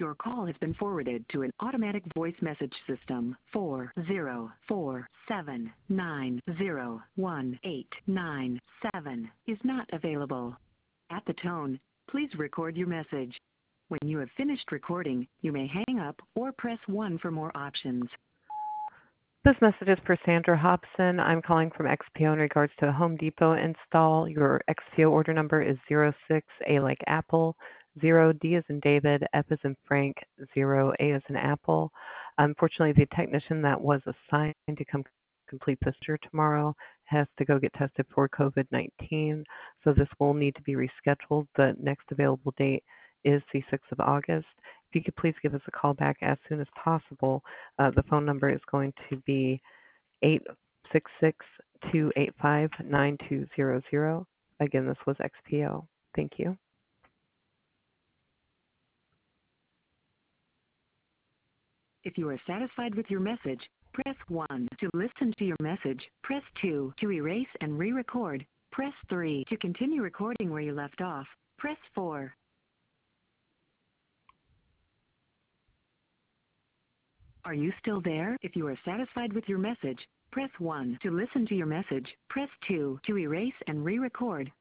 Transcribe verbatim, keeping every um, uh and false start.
Your call has been forwarded to an automatic voice message system. four zero four seven nine zero one eight nine seven is not available. At the tone, please record your message. When you have finished recording, you may hang up or press one for more options. This message is for Sandra Hobson. I'm calling from X P O in regards to a Home Depot install. Your X P O order number is zero six A like Apple, zero D as in David, F as in Frank, zero A as in Apple. Unfortunately, the technician that was assigned to come complete this tour tomorrow has to go get tested for COVID nineteen, so this will need to be rescheduled. The next available date is the sixth of August. If you could please give us a call back as soon as possible. Uh, the phone number is going to be eight six six, two eight five, nine two zero zero. Again, this was X P O. Thank you. If you are satisfied with your message, press one. To listen to your message, press two. To erase and re-record, press three. To continue recording where you left off, press four. Are you still there? If you are satisfied with your message, press one. To listen to your message, press two. To erase and re-record,